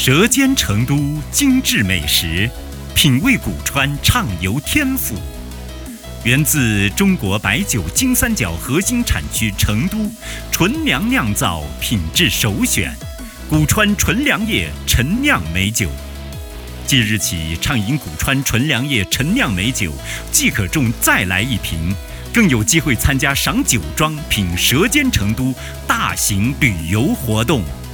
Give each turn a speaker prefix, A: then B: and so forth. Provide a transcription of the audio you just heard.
A: 舌尖成都精致美食，品味古川畅游天府。源自中国白酒金三角核心产区成都，纯粮酿造品质首选，古川纯粮业陈酿美酒。即日起畅饮古川纯粮业陈酿美酒，即可中再来一瓶，更有机会参加赏酒庄、品舌尖成都大型旅游活动。